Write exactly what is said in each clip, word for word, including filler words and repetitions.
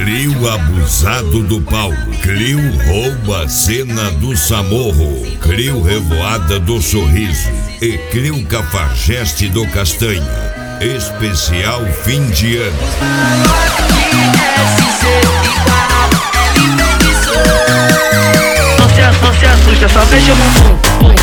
Clio abusado do Paulo. Clio rouba a cena do Samorro. Clio revoada do Sorriso. E Clio cafajeste do Castanha. Especial fim de ano. Não se, não se assusta, só mexe o bumbum.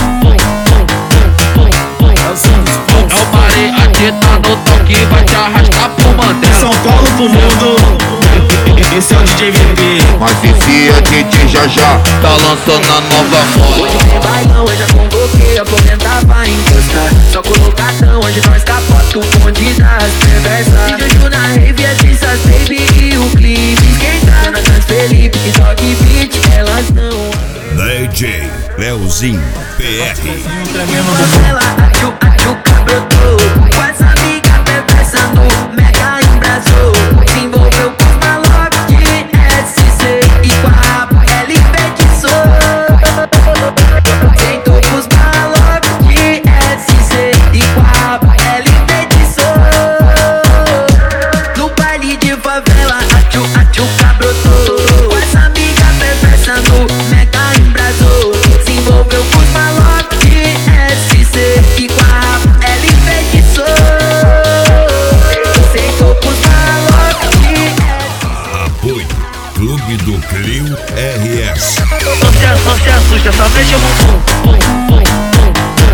É o Mari, aqui tá no toque, vai te arrastar pro Mandela. São Paulo pro mundo, esse é o D J V P. Mas esse é D J já já tá lançando a nova moda. Hoje tem bailão, eu já convoquei, aposentar vai encostar. Só colocadão, hoje nós capota o bonde das perversas. D J Ju na rave, as pistas, baby e o clipe esquentar. Nós Felipe, que toque beat, elas não. D J Leozinho P R. Ela, a Ju, a Ju cabrotou. Com essa amiga perversa no mega embrasou. Se envolveu com os malocos de S C e com a rapa ela enfeitiçou. Sentou com os malocos de S C e com a rapa ela enfeitiçou. No baile de favela, a Ju, a Ju cabrotou. Com essa amiga perversa no mega embrasou. Se envolveu com os malocos de S C e com a rapa ela enfeitiçou. Sentou com os malocos de S C. Apoio Clube do Clio R S. Não se, não se assusta, só mexe o bumbum.